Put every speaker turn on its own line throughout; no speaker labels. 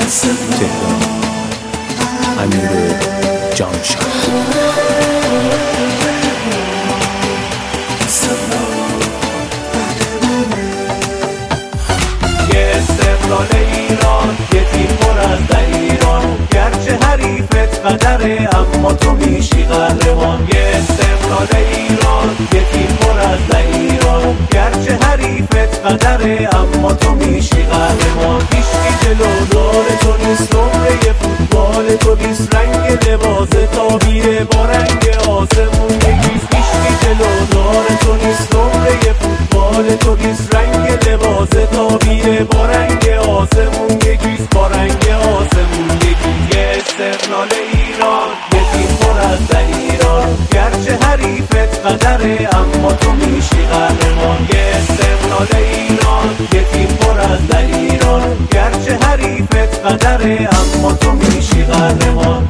تهران، امیر جانشاه.
یه استقلال ایران، یه تیم پر از ایران، گرچه حریفت قدره اما تو میشی قهرمان. یه استقلال ایران، یه تیم پر از ایران، گرچه حریفت قدره اما تو میشی قهرمان. هیچکی جلودار تو نیست، نمره فوتبال تو نیست، رنگ لباس تابیه با رنگ آسمون یکیست. هیچکی جلودار تو نیست، نمره فوتبال تو نیست، رنگ لباس تابیه با رنگ آسمون یکیست، با رنگ آسمون یکیست. یه استقلال ایران، یه تیم پر از ایران، گرچه حریفت قدره اما تو میشی قهرمان. یه استقلال ایران، یه تیم پر از ایران، گرچه حریفت قدره اما تو میشی قهرمان.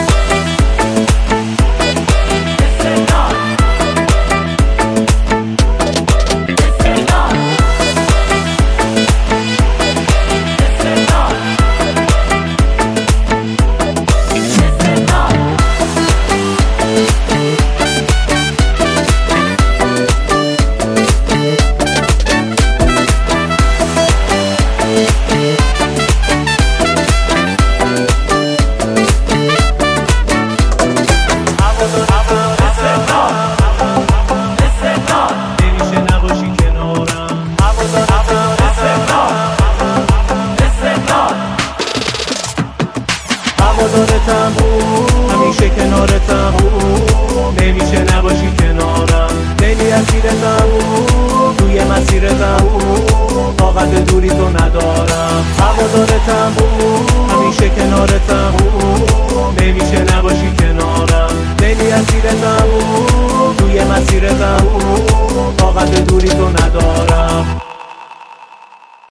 هوادارتم، همیشه کنارتم، نمیشه نباشی کنارم، لیلی اسیرتم، توی مسیرتم، طاقت دوری تو ندارم. هوادارتم، همیشه کنارتم، نمیشه نباشی کنارم، لیلی اسیرتم، توی مسیرتم،